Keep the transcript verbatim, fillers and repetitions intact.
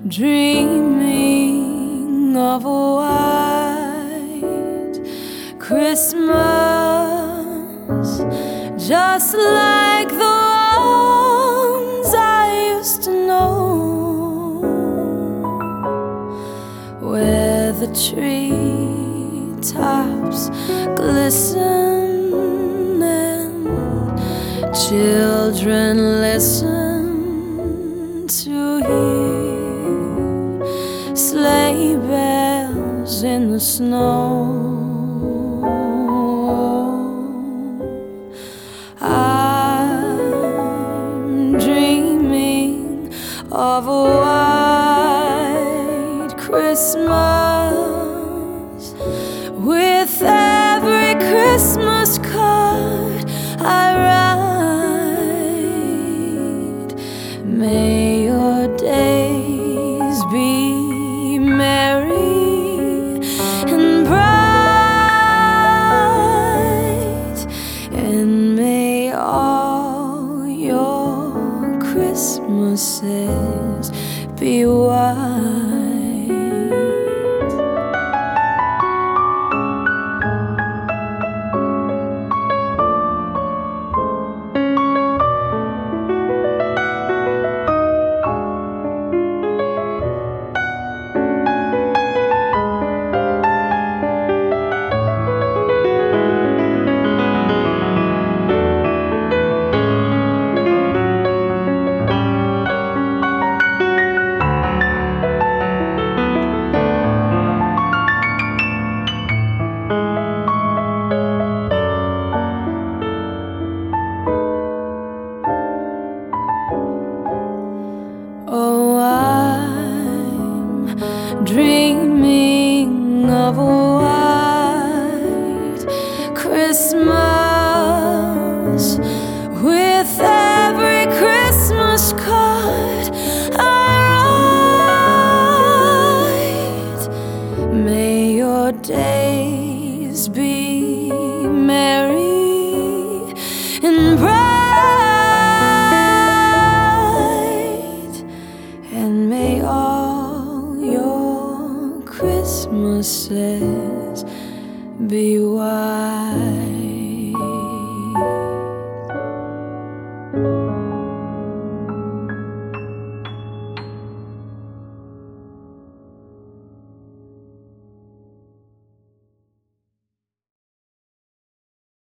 dreaming of a white Christmas, just like the ones I used to know, where the tree tops glisten and children listen to hear sleigh bells in the snow. I'm dreaming of a white Christmas, with every Christmas card I write. May your days be merry and bright, and may all your Christmases be white. Oh, I'm dreaming of a white Christmas, with every Christmas card I write. May your days be merry and bright, and may all your Christmases be white.